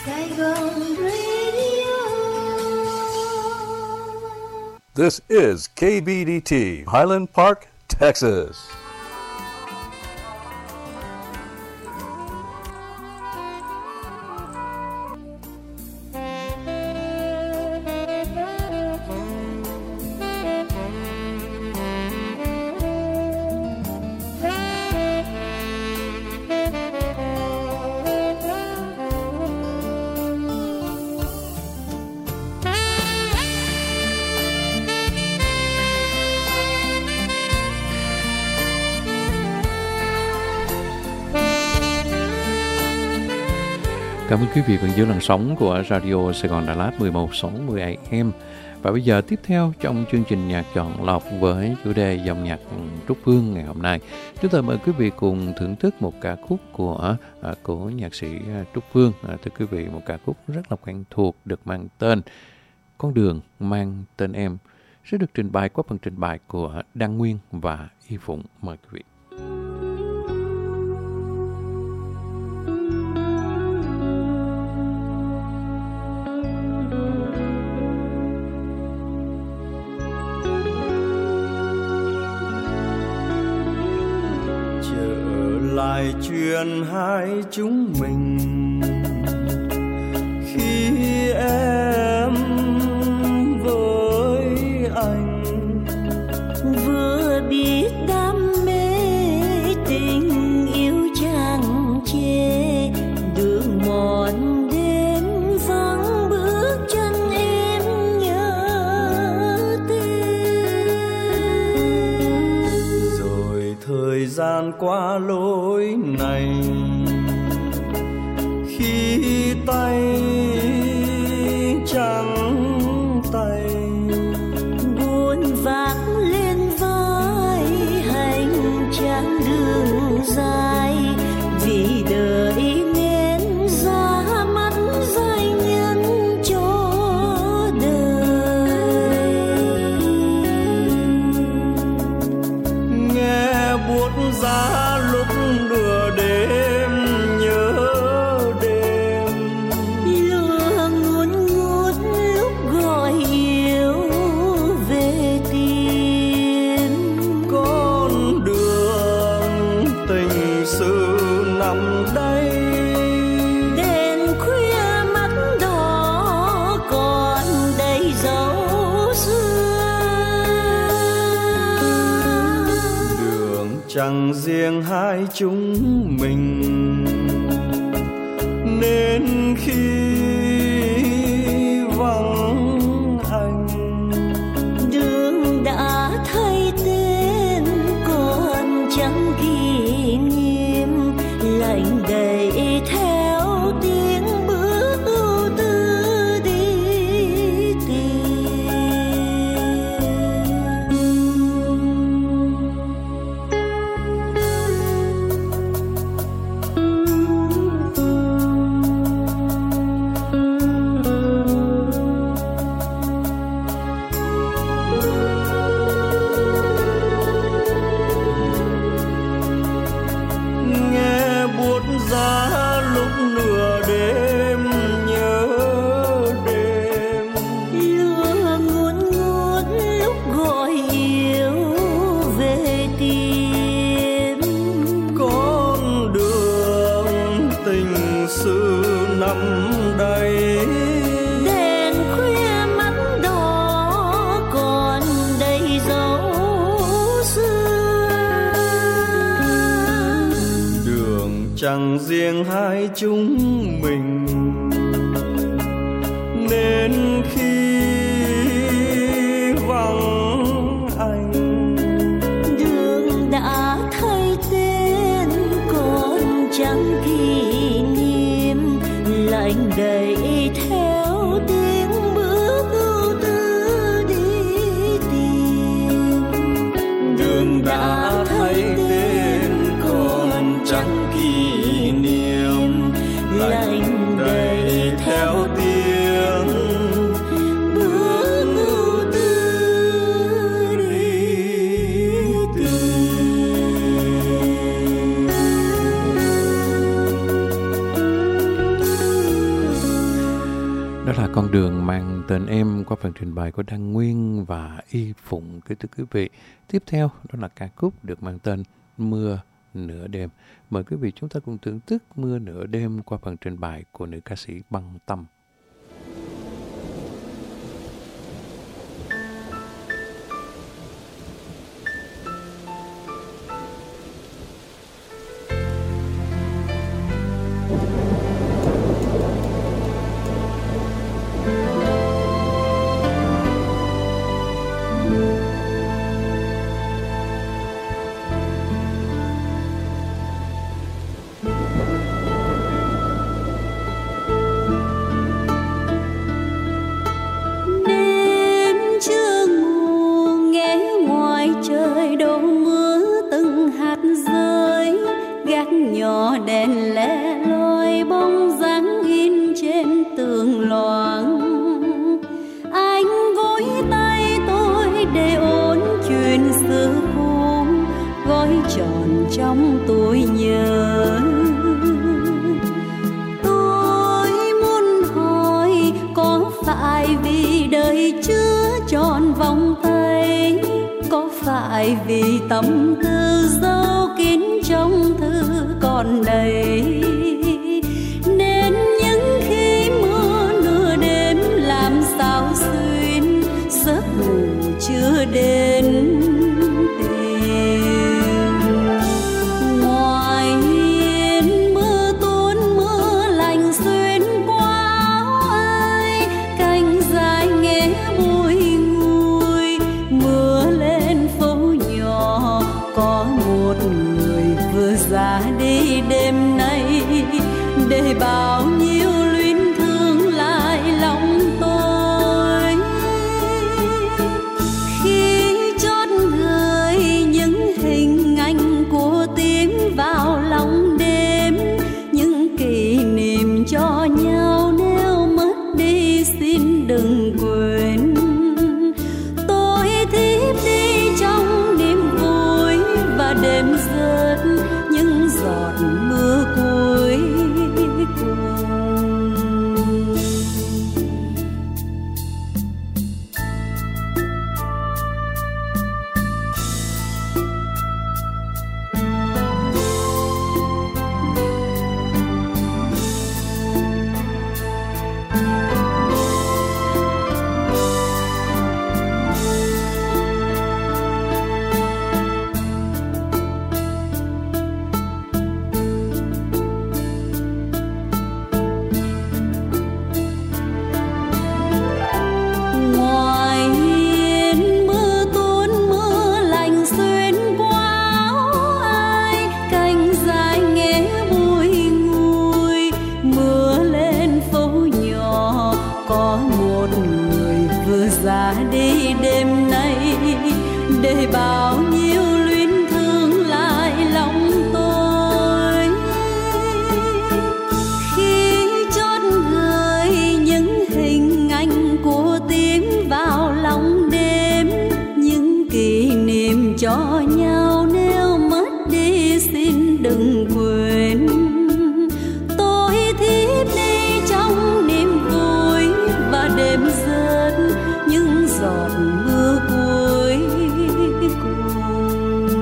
Saigon Radio. This is KBDT, Highland Park, Texas. Cảm ơn quý vị vẫn giữ làn sóng của Radio Sài Gòn Đà Lạt 1160 AM. Và bây giờ tiếp theo trong chương trình nhạc chọn lọc với chủ đề dòng nhạc Trúc Phương ngày hôm nay, chúng tôi mời quý vị cùng thưởng thức một ca khúc của nhạc sĩ Trúc Phương. Thưa quý vị, một ca khúc rất là quen thuộc được mang tên Con đường mang tên em, sẽ được trình bày qua phần trình bày của Đăng Nguyên và Y Phụng. Mời quý vị. Lại chuyện hai chúng mình khi em với anh vừa biết đam mê tình yêu chẳng chê, đường mòn đêm vắng bước chân em nhớ tên. Rồi thời gian qua lối này, khi tay trắng tay buồn vác lên vai hành trang đường dài, vì đời nên ra mắt giai nhân cho đời. Nghe buốt giá lúc nửa đêm nhớ đêm, lửa ngùn ngút lúc gọi yêu về tìm. con đường tình sự nằm đây, Đèn khuya mắt đỏ còn đầy dấu xưa. đường chẳng riêng hai chúng mình, nên khi vắng anh Đường đã thay tên còn chẳng kỷ niệm, lạnh đầy theo tiếng bước ưu tư đi tìm. nghe buốt giá lúc nửa đêm nhớ đêm, Lửa ngùn ngút lúc gọi yêu về tìm. con đường tình sự nằm đây, Đèn khuya mắt đỏ còn đầy dấu xưa. đường chẳng riêng hai chúng mình, nên khi vắng anh Đường đã thay tên còn chẳng kỷ niệm, lạnh đầy theo tiếng bước ưu tư đi tìm. đường đã thay tên còn chẳng kỷ niệm, lạnh đầy theo tiếng Bước ưu tư đi tìm. Đó là Con đường mang tên em qua phần trình bày của Đăng Nguyên và Y Phụng, kính thưa quý vị. Tiếp theo đó là ca khúc được mang tên Mưa Nửa Đêm. Mời quý vị chúng ta cùng thưởng thức Mưa Nửa Đêm qua phần trình bày của nữ ca sĩ Băng Tâm. nhỏ đèn lẻ loi bóng dáng in trên tường loáng. Anh gối tay tôi để ôn chuyện xưa cũ, gói tròn trong tôi nhớ. Tôi muốn hỏi có phải vì đời chưa tròn vòng tay, có phải vì tâm tư dấu kín trong thư còn đầy, nên những khi mưa nửa đêm làm sao xuyên giấc ngủ chưa đến tìm. Ngoài hiên mưa tuôn mưa lạnh xuyên qua áo ai, cành dài nghe bùi ngùi. Mưa lên phố nhỏ có một người vừa ra đi đêm nay, để bao nhiêu luyến thương lại lòng tôi. Khi chót gửi những hình ảnh của tím vào lòng đêm, những kỷ niệm cho nhau nếu mất đi xin đừng quên. Tôi thiếp đi trong niềm vui và đêm rớt những giọt mưa cuối cùng. Ra đi đêm nay, để bao nhiêu luyến thương lại lòng tôi. Khi chót gửi những hình ảnh của tím vào lòng đêm, những kỷ niệm cho nhau nếu mất đi xin đừng quên. Tôi thiếp đi trong niềm vui và đêm rớt những giọt mưa cuối cùng.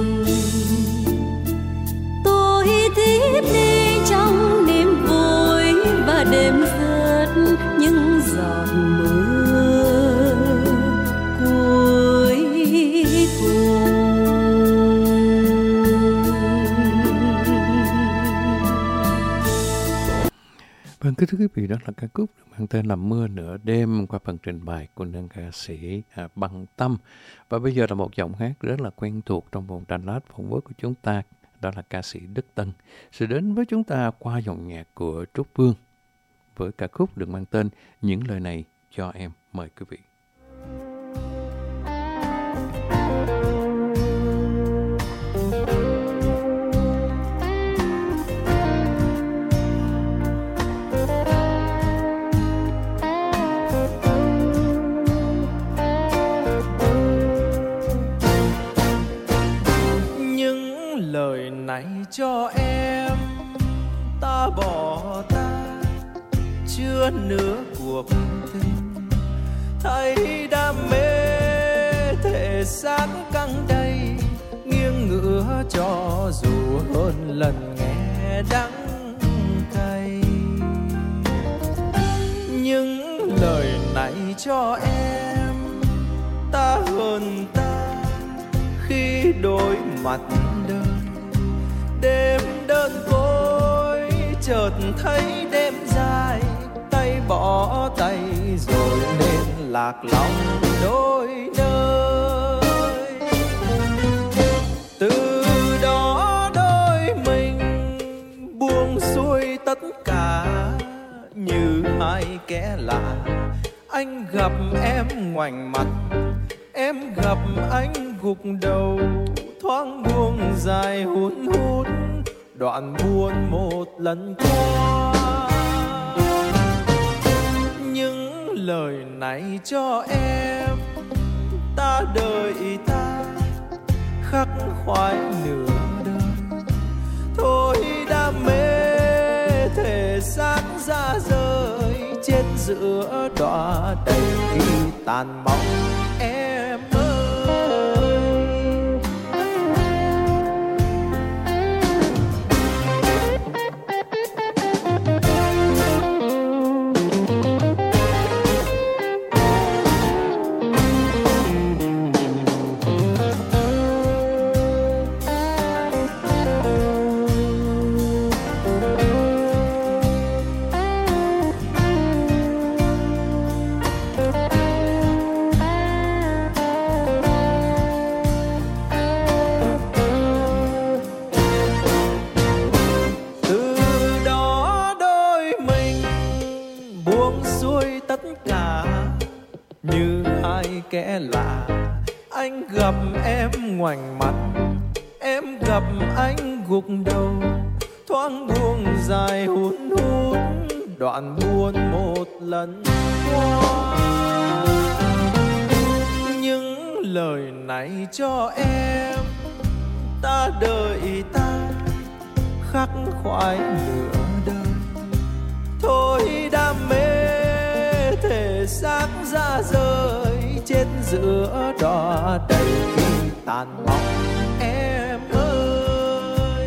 Tôi thiếp đi trong niềm vui và đêm rớt những giọt mưa cuối cùng. Vâng, kính thưa quý vị, đó là ca khúc mang tên là Mưa Nửa Đêm qua phần trình bày của nữ ca sĩ Băng Tâm. Và bây giờ là một giọng hát rất là quen thuộc trong vòng tranh lát phỏng vấn của chúng ta, đó là ca sĩ Đức Tân, sẽ đến với chúng ta qua dòng nhạc của Trúc Vương với ca khúc được mang tên Những Lời Này Cho Em. Mời quý vị. Lời này cho em, ta bỏ ta chưa chưa nửa cuộc tình. Thấy đam mê thể xác căng đầy, nghiêng ngửa cho dù hơn lần nghe đắng cay. Những lời này cho em, ta hơn ta khi đối mặt đời. Đêm đơn côi chợt thấy đêm dài, tay bỏ tay rồi nên lạc lòng đôi nơi. Từ đó đôi mình buông xuôi tất cả như hai kẻ lạ. Anh gặp em ngoảnh mặt, em gặp anh gục đầu, thoáng buông dài hun hút đoạn buồn một lần qua. Những lời này cho em, ta đợi ta khắc khoải nửa đời. Thôi đam mê thể xác ra rời, chết giữa đọa đầy khi tàn bóng em ơi. Kẻ lạ, anh gặp em ngoảnh mặt, em gặp anh gục đầu, thoáng buông dài hun hút đoạn buồn một lần qua. Những lời này cho em, ta đợi ta khắc khoải nửa đời. Thôi đam mê thể xác ra rời, chết giữa đọa đầy khi tàn bóng em ơi.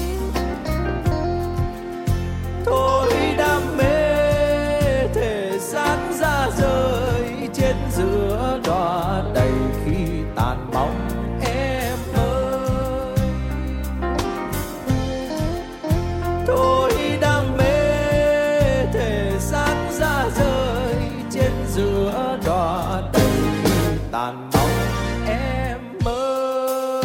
Thôi đam mê thể xác ra rời, chết giữa đọa đầy khi tàn bóng em ơi. Thôi đam mê thể xác ra rời, chết giữa đọa đầy tàn bóng em ơi.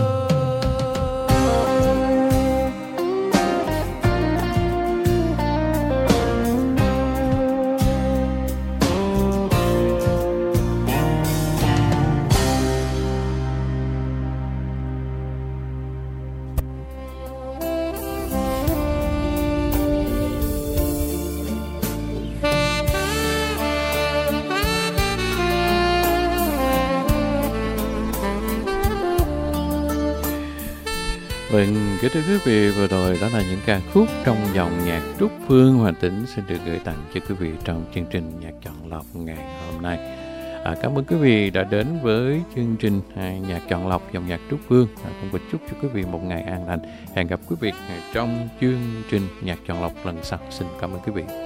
Vâng, kính thưa quý vị, vừa rồi đó là những ca khúc trong dòng nhạc Trúc Phương Hòa Tĩnh xin được gửi tặng cho quý vị trong chương trình Nhạc Chọn Lọc ngày hôm nay. Cảm ơn quý vị đã đến với chương trình Nhạc Chọn Lọc dòng nhạc Trúc Phương. Cũng có chúc cho quý vị một ngày an lành. Hẹn gặp quý vị trong chương trình Nhạc Chọn Lọc lần sau. Xin cảm ơn quý vị.